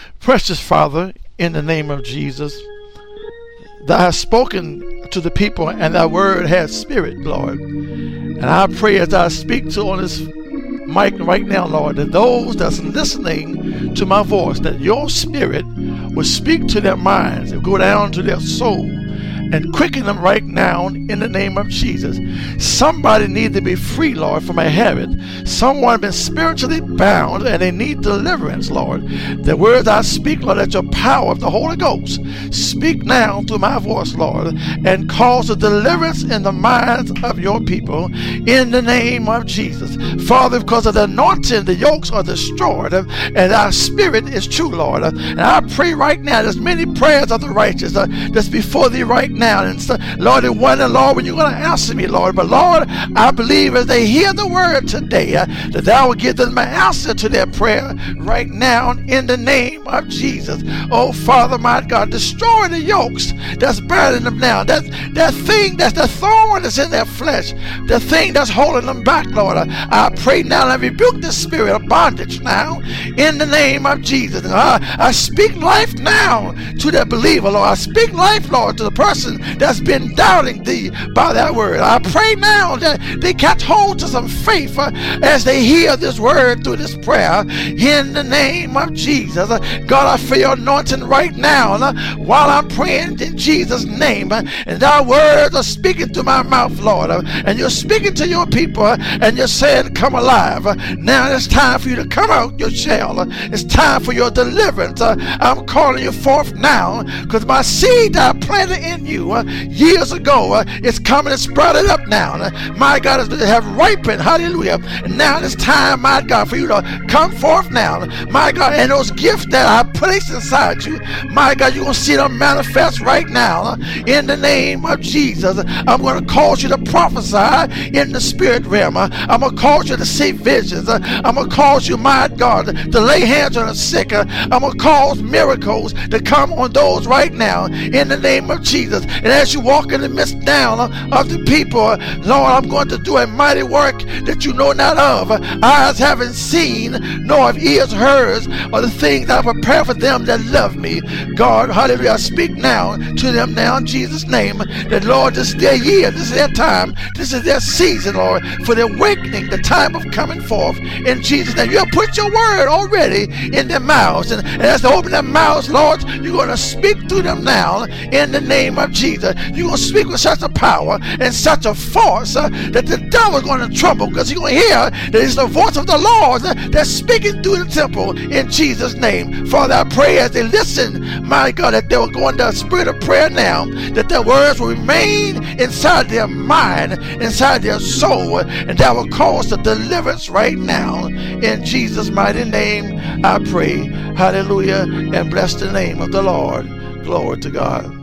Precious Father, in the name of Jesus, Thou hast spoken to the people, and Thy word has spirit, Lord. And I pray as I speak to on this mic right now, Lord, that those that's listening to my voice, that Your spirit will speak to their minds and go down to their soul and quicken them right now in the name of Jesus. Somebody needs to be free, Lord, from a habit. Someone been spiritually bound and they need deliverance, Lord. The words I speak, Lord, let Your power of the Holy Ghost speak now through my voice, Lord, and cause a deliverance in the minds of Your people in the name of Jesus. Father, because of the anointing, the yokes are destroyed, and Our spirit is true, Lord. And I pray right now, there's many prayers of the righteous that's before Thee right now. And so, Lord, and wonder, Lord, when You're going to answer me, Lord. But Lord, I believe as they hear the word today, that Thou will give them an answer to their prayer right now in the name of Jesus. Oh, Father, my God, destroy the yokes that's burning them now. That thing, that's the thorn that's in their flesh, the thing that's holding them back, Lord. I pray now and I rebuke the spirit of bondage now in the name of Jesus. I speak life now to the believer, Lord. I speak life, Lord, to the person that's been doubting Thee by that word. I pray now that they catch hold to some faith as they hear this word through this prayer in the name of Jesus. God, I feel Your anointing right now while I'm praying in Jesus' name. And Thy words are speaking through my mouth, Lord. And You're speaking to Your people and You're saying, come alive. Now it's time for you to come out your shell. It's time for your deliverance. I'm calling you forth now because my seed that I planted in you years ago, it's coming and sprouted up now. My God, it have ripened. Hallelujah. And now it's time, my God, for you to come forth now. My God, and those gifts that I placed inside you, my God, you're going to see them manifest right now in the name of Jesus. I'm going to cause you to prophesy in the spirit realm. I'm going to cause you to see visions. I'm going to cause you, my God, to lay hands on the sick. I'm going to cause miracles to come on those right now in the name of Jesus. And as you walk in the midst down of the people, Lord, I'm going to do a mighty work that you know not of. Eyes haven't seen, nor have ears heard, or the things I prepare for them that love me. God, hallelujah, I speak now to them now in Jesus' name, that Lord, this is their year, this is their time, this is their season, Lord, for the awakening, the time of coming forth in Jesus' name. You have put Your word already in their mouths, and as they open their mouths, Lord, you're going to speak through them now in the name of Jesus. You're going to speak with such a power and such a force that the devil's going to tremble, because you're going to hear that it's the voice of the Lord that's speaking through the temple in Jesus' name. Father, I pray as they listen, my God, that they will go into a spirit of prayer now, that their words will remain inside their mind, inside their soul, and that will cause the deliverance right now. In Jesus' mighty name, I pray. Hallelujah, and bless the name of the Lord. Glory to God.